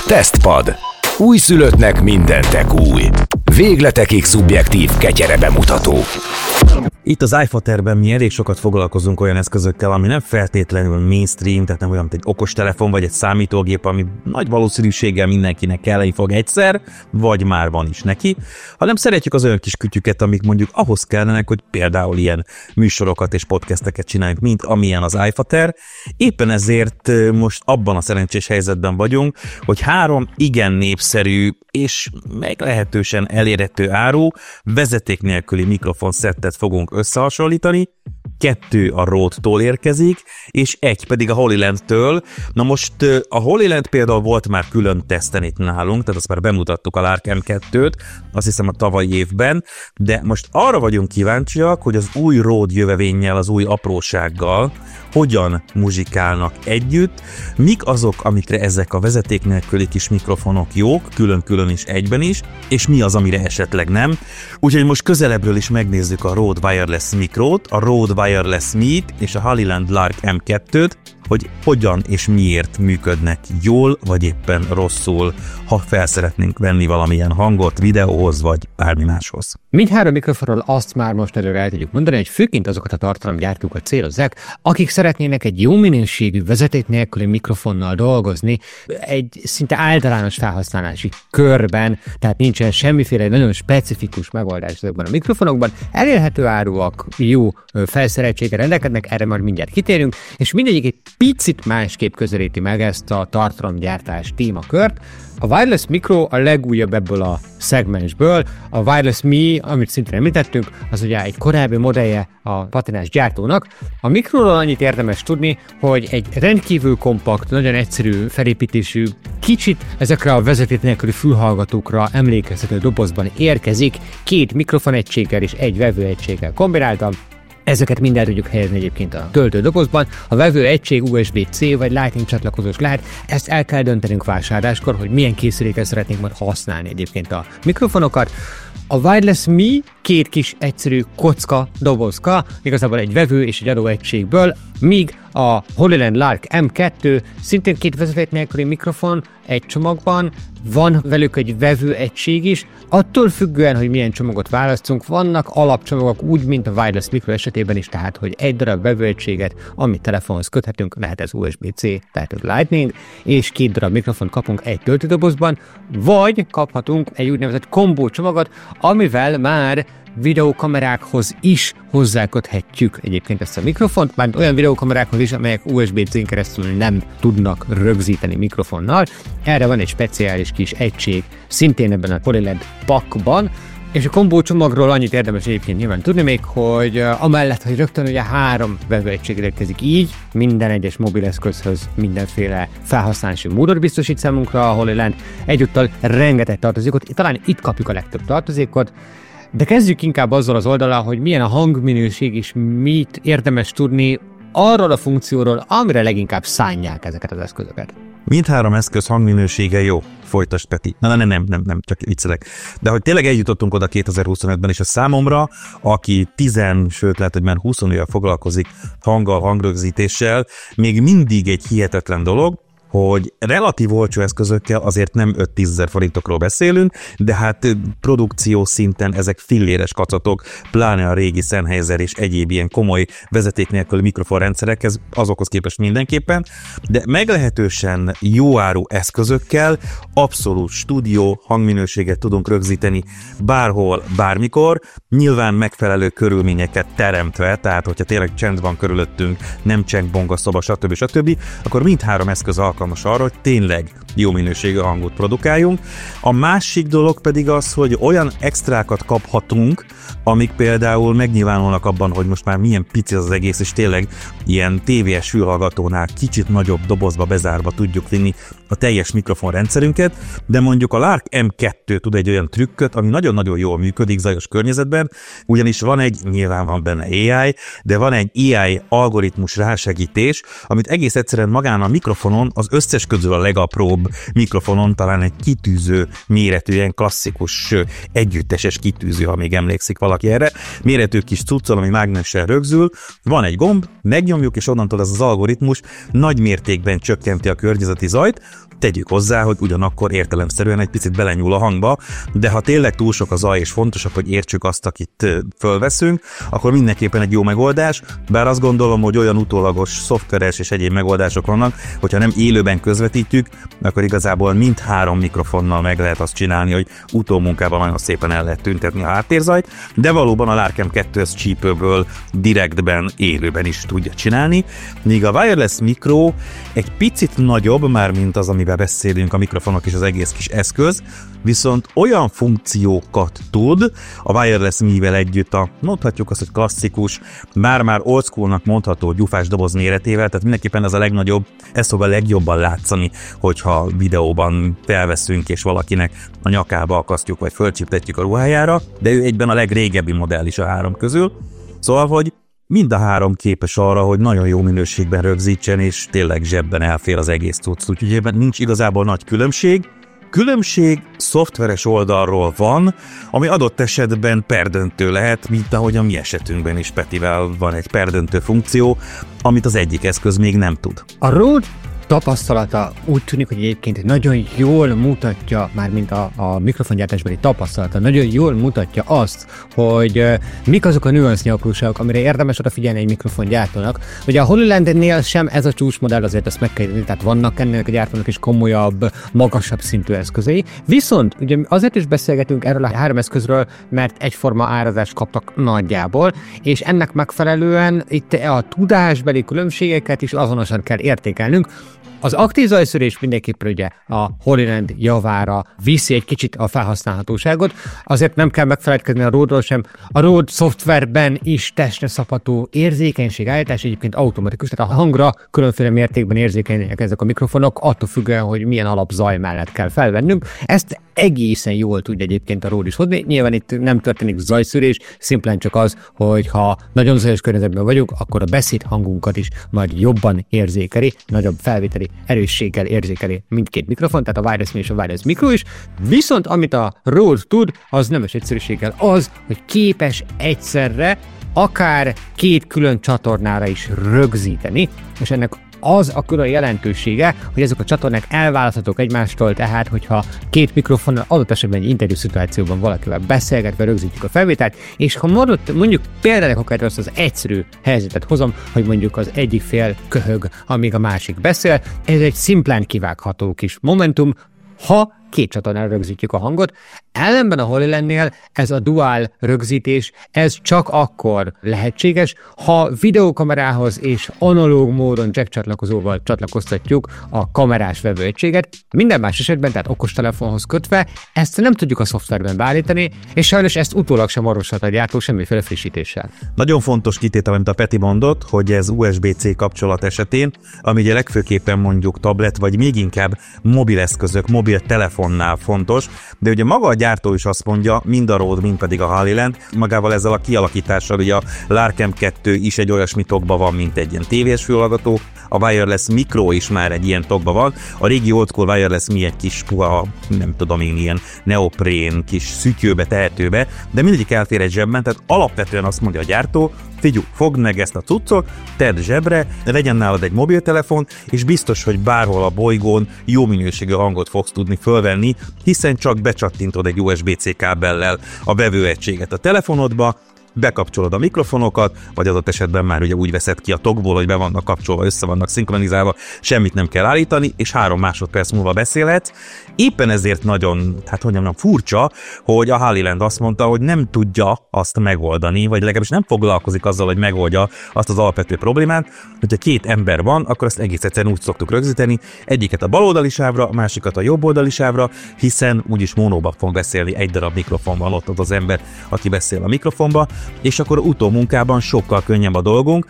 Tesztpad. Újszülöttnek mindentek új. Végletekig szubjektív ketyere bemutató. Itt az iFaterben mi elég sokat foglalkozunk olyan eszközökkel, ami nem feltétlenül mainstream, tehát nem olyan, mint egy okostelefon vagy egy számítógép, ami nagy valószínűséggel mindenkinek kelleni fog egyszer, vagy már van is neki, hanem szeretjük az olyan kis kütyüket, amik mondjuk ahhoz kellenek, hogy például ilyen műsorokat és podcasteket csináljunk, mint amilyen az iFater. Éppen ezért most abban a szerencsés helyzetben vagyunk, hogy 3 igen népszerű és meglehetősen elérhető áru vezeték nélküli mikrofonszettet fogunk összehasonlítani, 2 a Rode-tól érkezik, és 1 pedig a Holyland-től. Na most a Holyland például volt már külön teszten itt nálunk, tehát azt már bemutattuk a Lark M2-t, azt hiszem a tavalyi évben, de most arra vagyunk kíváncsiak, hogy az új Rode jövevénnyel, az új aprósággal hogyan muzsikálnak együtt, mik azok, amikre ezek a vezeték nélküli kis mikrofonok jók, külön-külön is egyben is, és mi az, amire esetleg nem. Úgyhogy most közelebbről is megnézzük a Rode Wireless Micrót, a Rode Wireless Me-t és a Holyland Lark M2-t, hogy hogyan és miért működnek jól, vagy éppen rosszul, ha fel szeretnénk venni valamilyen hangot videóhoz, vagy bármi máshoz. Mindhárom mikrofonról azt már most előre el tudjuk mondani, hogy főként azokat a tartalomgyártókat célozzák, akik szeretnének egy jó minőségű vezeték nélküli mikrofonnal dolgozni, egy szinte általános felhasználási körben, tehát nincsen semmiféle nagyon specifikus megoldás ezekben a mikrofonokban, elérhető áruak, jó felszereltséggel rendelkeznek, erre már mindjárt kitérünk, és mindegyik egy picit másképp közelíti meg ezt a tartalomgyártás témakört. A Wireless Micro a legújabb ebből a szegmensből, a Wireless Me, amit szintén említettünk, az ugye egy korábbi modellje a patinás gyártónak. A Microról annyit érdemes tudni, hogy egy rendkívül kompakt, nagyon egyszerű felépítésű, kicsit ezekre a vezeték nélküli fülhallgatókra emlékeztető dobozban érkezik, 2 mikrofonegységgel és 1 vevőegységgel kombináltan. Ezeket mind tudjuk helyezni egyébként a töltődobozban. A vevő egység USB-C vagy Lightning csatlakozós lehet, ezt el kell döntenünk vásárláskor, hogy milyen készülékkel szeretnénk majd használni egyébként a mikrofonokat. A Wireless Me 2 kis egyszerű kocka dobozka, igazából egy vevő és egy adóegységből, míg a Holyland Lark M2 szintén 2 vezeték nélküli mikrofon egy csomagban, van velük egy vevő egység is, attól függően, hogy milyen csomagot választunk, vannak alapcsomagok úgy, mint a Wireless Micro esetében is, tehát, hogy egy darab vevőegységet, amit telefonhoz köthetünk, lehet ez USB-C, tehát ez Lightning, és 2 darab mikrofont kapunk egy töltődobozban, vagy kaphatunk egy úgynevezett kombó csomagot, amivel már videókamerákhoz is hozzáköthetjük egyébként ezt a mikrofont, már olyan videókamerákhoz is, amelyek USB-C-n keresztül nem tudnak rögzíteni mikrofonnal. Erre van egy speciális kis egység, szintén ebben a Holyland pakban, és a kombó csomagról annyit érdemes egyébként nyilván tudni még, hogy amellett, hogy rögtön ugye 3 vevőegység érkezik így, minden egyes mobileszközhöz mindenféle felhasználási módot biztosít számunkra a Holyland, egyúttal rengeteg tartozékot, talán itt kapjuk a legtöbb tartozékot. De kezdjük inkább azzal az oldalon, hogy milyen a hangminőség és mit érdemes tudni arról a funkcióról, amire leginkább szánják ezeket az eszközöket. Mindhárom eszköz hangminősége jó. Folytasd, Peti. Nem, csak viccelek. De hogy tényleg eljutottunk oda 2025-ben, és a számomra, aki 10, sőt lehet, hogy már 20 éve foglalkozik hanggal, hangrögzítéssel, még mindig egy hihetetlen dolog, hogy relatív olcsó eszközökkel azért nem 5-10 ezer forintokról beszélünk, de hát produkció szinten ezek filléres kacatok, pláne a régi Sennheiser és egyéb ilyen komoly vezeték nélküli mikrofonrendszerekhez, azokhoz képest mindenképpen, de meglehetősen jó áru eszközökkel abszolút stúdió hangminőséget tudunk rögzíteni bárhol, bármikor, nyilván megfelelő körülményeket teremtve, tehát hogyha tényleg csend van körülöttünk, nem cseng-bong a szoba, stb., akkor mindhárom eszköz alkalmas arra, hogy tényleg jó minőségű hangot produkáljunk. A másik dolog pedig az, hogy olyan extrákat kaphatunk, amik például megnyilvánulnak abban, hogy most már milyen pici az egész, és tényleg ilyen tévés fülhallgatónál kicsit nagyobb dobozba bezárva tudjuk vinni a teljes mikrofonrendszerünket, de mondjuk a Lark M2 tud egy olyan trükköt, ami nagyon-nagyon jól működik zajos környezetben, ugyanis nyilván van benne AI, de van egy AI algoritmus rásegítés, amit egész egyszerűen magán a mikrofonon az összes közül a legapróbb legjobb mikrofonon, talán egy kitűző méretű, ilyen klasszikus együtteses kitűző, ha még emlékszik valaki erre. Méretű kis cuccol, ami mágnessel rögzül. Van egy gomb, megnyomjuk, és onnantól ez az algoritmus nagy mértékben csökkenti a környezeti zajt. Tegyük hozzá, hogy ugyanakkor értelemszerűen egy picit belenyúl a hangba, de ha tényleg túl sok a zaj és fontosabb, hogy értsük azt, akit fölveszünk, akkor mindenképpen egy jó megoldás, bár azt gondolom, hogy olyan utólagos szoftveres és egyéb megoldások vannak, hogyha nem élőben közvetítjük, akkor igazából mindhárom mikrofonnal meg lehet azt csinálni, hogy utómunkában nagyon szépen el lehet tüntetni a háttérzajt, de valóban a Larkem 2 ez csípőből direktben, élőben is tudja csinálni, míg a wireless mikro egy picit nagyobb, már mint az, amivel beszélünk, a mikrofonok és az egész kis eszköz, viszont olyan funkciókat tud a wireless mivel együtt mondhatjuk azt, hogy klasszikus, már old schoolnak mondható gyufás doboz méretével, tehát mindenképpen ez a legnagyobb, ez fog a legjobban látszani, hogyha videóban felveszünk és valakinek a nyakába akasztjuk, vagy fölcsiptetjük a ruhájára, de ő egyben a legrégebbi modell is a három közül. Szóval, hogy mind a három képes arra, hogy nagyon jó minőségben rögzítsen, és tényleg zsebben elfér az egész cucc, úgyhogy ebben nincs igazából nagy különbség. Különbség szoftveres oldalról van, ami adott esetben perdöntő lehet, mint ahogy a mi esetünkben is Petivel van egy perdöntő funkció, amit az egyik eszköz még nem tud. A Rode tapasztalata úgy tűnik, hogy egyébként nagyon jól mutatja, mármint a mikrofongyártásbeli tapasztalata, nagyon jól mutatja azt, hogy mik azok a nüansznyi apróságok, amire érdemes odafigyelni egy mikrofongyártónak. Ugye a HoloLens-nél sem ez a csúcsmodell, azért ezt meg kell írni, tehát vannak ennek a gyártónak is komolyabb, magasabb szintű eszközei. Viszont ugye azért is beszélgetünk erről a három eszközről, mert egyforma árazást kaptak nagyjából, és ennek megfelelően itt a tudásbeli különbségeket is azonosan kell értékelnünk. Az aktív zajszűrés mindenképpen ugye a HoloLens javára viszi egy kicsit a felhasználhatóságot, azért nem kell megfeledkezni a Rode-ról sem. A Rode szoftverben is testre szabható érzékenységállítás egyébként automatikus, tehát a hangra különféle mértékben érzékenyek ezek a mikrofonok, attól függően, hogy milyen alapzaj mellett kell felvennünk. Ezt egészen jól tudja egyébként a Rode is hozni. Nyilván itt nem történik zajszűrés, szimplán csak az, hogy ha nagyon zajos környezetben vagyunk, akkor a beszéd hangunkat is majd jobban érzékeli, nagyobb felvételi erősséggel érzékeli mindkét mikrofon, tehát a wireless és a wireless mikro is. Viszont amit a Rode tud, az nemes egyszerűséggel az, hogy képes egyszerre akár két külön csatornára is rögzíteni, és ennek az a külön jelentősége, hogy ezek a csatornák elválaszthatók egymástól, tehát hogyha két mikrofonnal adott esetben egy interjú szituációban valakivel beszélgetve rögzítjük a felvételt, és ha mondjuk például akár azt az egyszerű helyzetet hozom, hogy mondjuk az egyik fél köhög, amíg a másik beszél, ez egy szimplán kivágható kis momentum, ha két csatornára rögzítjük a hangot. Ellenben a HoloLens-nél ez a dual rögzítés, ez csak akkor lehetséges, ha videókamerához és analóg módon jack csatlakozóval csatlakoztatjuk a kamerás vevőegységet. Minden más esetben, tehát okostelefonhoz kötve, ezt nem tudjuk a szoftverben beállítani, és sajnos ezt utólag sem orvoslat a gyártó semmiféle frissítéssel. Nagyon fontos kitétel, amit a Peti mondott, hogy ez USB-C kapcsolat esetén, ami ugye legfőképpen mondjuk tablet, vagy még inkább mobileszközök, mobiltelefonnál fontos, de ugye maga a gyártó is azt mondja, mind a Rode, mind pedig a HoloLens, magával ezzel a kialakítással, ugye a Larkem 2 is egy olyasmi tokban van, mint egy ilyen tévés fülhallgató, a wireless mikro is már egy ilyen tokban van, a régi old school wireless mi egy kis puha, nem tudom én, ilyen neoprén, kis szütyőbe, tehetőbe, de mindegyik elfér egy zsebben, tehát alapvetően azt mondja a gyártó, figyelj, fogd meg ezt a cuccot, tedd zsebre, legyen nálad egy mobiltelefon, és biztos, hogy bárhol a bolygón jó minőségű hangot fogsz tudni fölvenni, hiszen csak becsattintod egy USB-C kábellel a vevőegységet a telefonodba, bekapcsolod a mikrofonokat, vagy adott esetben már ugye úgy veszed ki a tokból, hogy be vannak kapcsolva, össze vannak szinkronizálva, semmit nem kell állítani, és 3 másodperc múlva beszélhetsz. Éppen ezért nagyon, furcsa, hogy a HoloLens azt mondta, hogy nem tudja azt megoldani, vagy legalábbis nem foglalkozik azzal, hogy megoldja azt az alapvető problémát, hogyha 2 ember van, akkor azt egész egyszerűen úgy szoktuk rögzíteni, egyiket a baloldali sávra, a másikat a jobboldali sávra, hiszen úgyis monóba fog beszélni, egy darab mikrofon van ott az ember, aki beszél a mikrofonba, és akkor utómunkában sokkal könnyebb a dolgunk.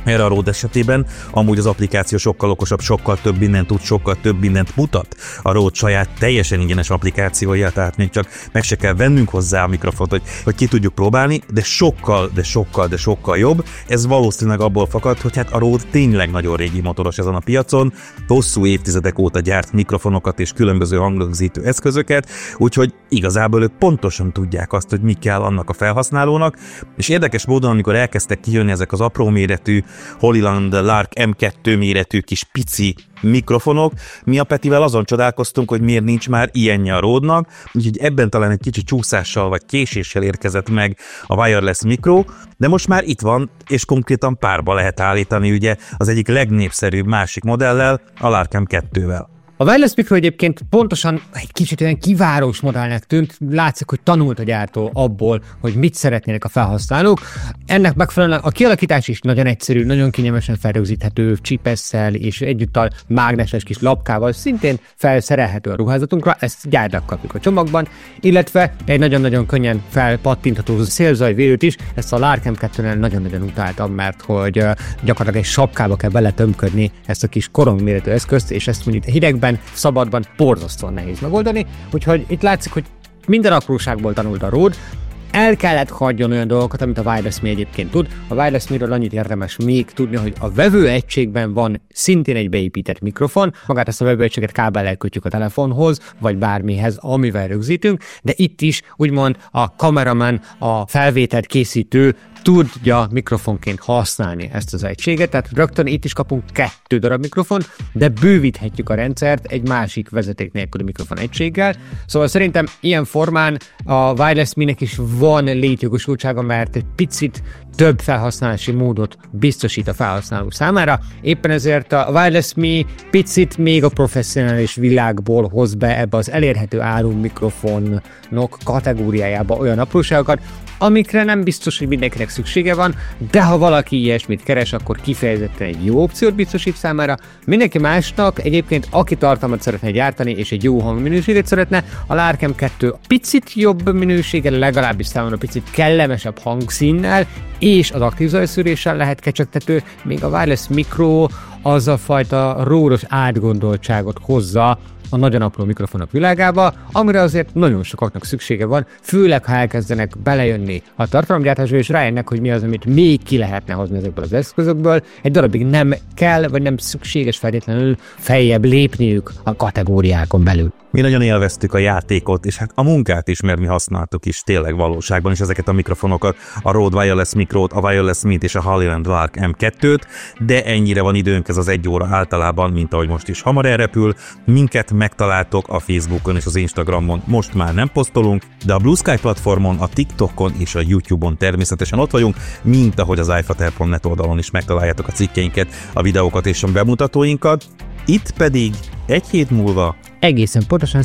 Erre a Rode esetében amúgy az applikáció sokkal okosabb, sokkal több mindent tud, sokkal több mindent mutat. A Rode saját teljesen ingyenes applikációja, tehát még csak meg se kell vennünk hozzá a mikrofont, hogy ki tudjuk próbálni, de sokkal jobb. Ez valószínűleg abból fakad, hogy hát a Rode tényleg nagyon régi motoros ezen a piacon, hosszú évtizedek óta gyárt mikrofonokat és különböző hangrögzítő eszközöket, úgyhogy igazából ők pontosan tudják azt, hogy mi kell annak a felhasználónak, és érdekes módon, amikor elkezdtek kijönni ezek az apró méretű Hollyland Lark M2 méretű kis pici mikrofonok, mi a Petivel azon csodálkoztunk, hogy miért nincs már ilyenje a Rode-nak, úgyhogy ebben talán egy kicsi csúszással vagy késéssel érkezett meg a wireless mikro, de most már itt van, és konkrétan párba lehet állítani ugye az egyik legnépszerűbb másik modellel, a Lark M2-vel. A wireless mikro egyébként pontosan egy kicsit olyan kivárós modellnek tűnt, látszik, hogy tanult a gyártó abból, hogy mit szeretnének a felhasználók. Ennek megfelelően a kialakítás is nagyon egyszerű, nagyon kényelmesen felrögzíthető csipesszel és egyúttal mágneses kis lapkával szintén felszerelhető a ruházatunkra, ezt gyárnak kapjuk a csomagban, illetve egy nagyon-nagyon könnyen felpattintható szélzajvédőt is, ezt a Lark M2-nél nagyon-nagyon utáltam, mert hogy gyakorlatilag egy sapkába kell beletömködni ezt a kis korongméretű eszközt, és ezt mondjuk hidegben, szabadban borzasztóan nehéz megoldani, úgyhogy itt látszik, hogy minden apróságból tanult a Rode, el kellett hagyjon olyan dolgokat, amit a Wireless Me egyébként tud. A Wireless Me-ről annyit érdemes még tudni, hogy a vevőegységben van szintén egy beépített mikrofon, magát ezt a vevőegységet kábellel kötjük a telefonhoz, vagy bármihez, amivel rögzítünk, de itt is úgymond a kameraman, a felvételt készítő tudja mikrofonként használni ezt az egységet, tehát rögtön itt is kapunk 2 darab mikrofont, de bővíthetjük a rendszert egy másik vezeték nélküli mikrofon egységgel. Szóval szerintem ilyen formán a Wireless Me-nek is van létjogosultsága, mert egy picit több felhasználási módot biztosít a felhasználó számára. Éppen ezért a Wireless Me picit még a professzionális világból hoz be ebbe az elérhető áru mikrofonok kategóriájába olyan apróságokat, amikre nem biztos, hogy mindenkinek szüksége van, de ha valaki ilyesmit keres, akkor kifejezetten egy jó opciót biztosít számára. Mindenki másnak egyébként, aki tartalmat szeretne gyártani és egy jó hangminőséget szeretne, a Lark M2 picit jobb minőséggel, legalábbis számomra picit kellemesebb hangszínnel és az aktív zajszűréssel lehet kecsegtető, még a Wireless Micro az a fajta Rode-os átgondoltságot hozza a nagyon apró mikrofonok világába, amire azért nagyon sokaknak szüksége van, főleg ha elkezdenek belejönni a tartalomgyártásba, és rájönnek, hogy mi az, amit még ki lehetne hozni ezekből az eszközökből. Egy darabig nem kell, vagy nem szükséges feltétlenül feljebb lépniük a kategóriákon belül. Mi nagyon élveztük a játékot, és hát a munkát is, mert mi használtuk is tényleg valóságban is ezeket a mikrofonokat, a Rode Wireless Micro-t, a Wireless Me-t és a Hollyland Lark M2-t, de ennyire van időnk, ez az 1 óra általában, mint ahogy most is hamar elrepül. Minket megtaláltok a Facebookon és az Instagramon, most már nem posztolunk, de a Blue Sky platformon, a TikTokon és a YouTube-on természetesen ott vagyunk, mint ahogy az iFater.net oldalon is megtaláljátok a cikkeinket, a videókat és a bemutatóinkat. Itt pedig 1 hét múlva, egészen pontosan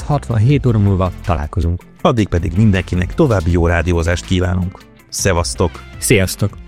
167 óra múlva találkozunk. addig pedig mindenkinek további jó rádiózást kívánunk. Szevasztok! Sziasztok!